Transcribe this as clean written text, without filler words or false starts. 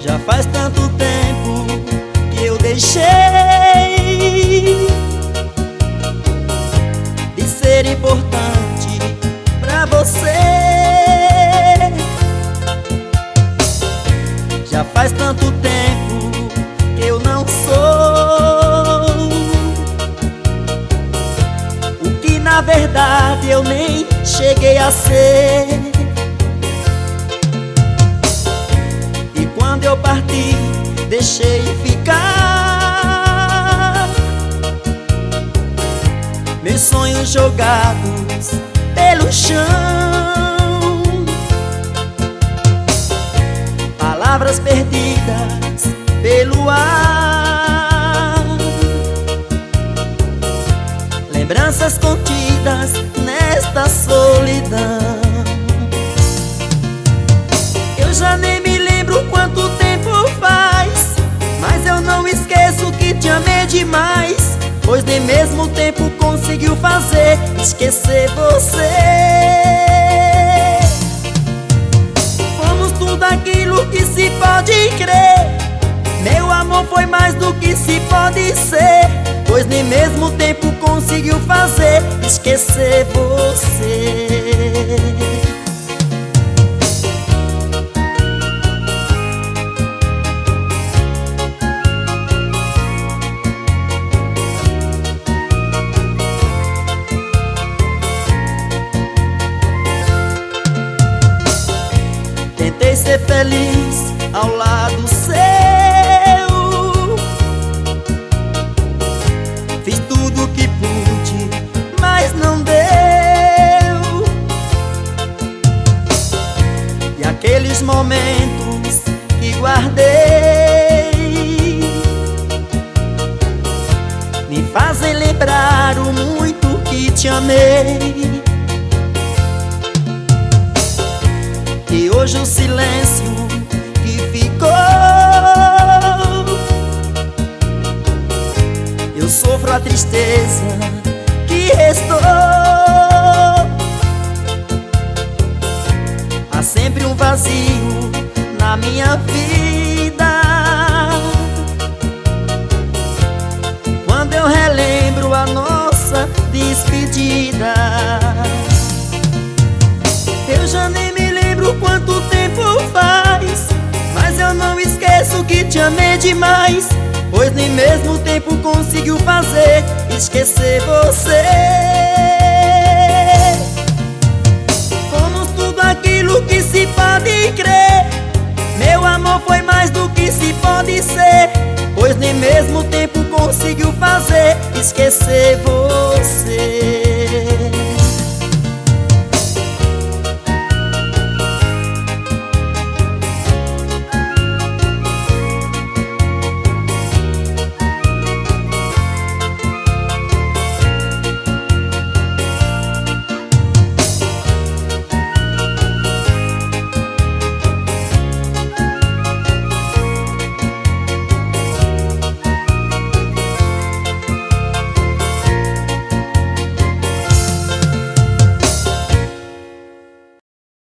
Já faz tanto tempo que eu deixei de ser importante pra você. Já faz tanto tempo que eu não sou o que na verdade eu nem cheguei a ser. E quando eu parti, deixei ficar meus sonhos jogados pelo chão, palavras perdidas pelo ar, lembranças contidas nesta solidão. Eu já nem me lembro quanto tempo faz, mas eu não esqueço que te amei demais, pois nem mesmo o tempo conseguiu fazer esquecer você. Fomos tudo aquilo que se pode crer, meu amor foi mais do que se pode ser, pois nem mesmo o tempo conseguiu fazer esquecer você. Tentei ser feliz ao lado seu, fiz tudo o que pude, mas não deu. E aqueles momentos que guardei me fazem lembrar o muito que te amei. E hoje o silêncio que ficou, eu sofro a tristeza que restou. Há sempre um vazio na minha vida quando eu relembro a nossa despedida. Eu já nem me lembro quanto tempo faz, mas eu não esqueço que te amei demais, pois nem mesmo o tempo conseguiu fazer esquecer você. Fomos tudo aquilo que se pode crer, meu amor foi mais do que se pode ser, pois nem mesmo o tempo conseguiu fazer esquecer você.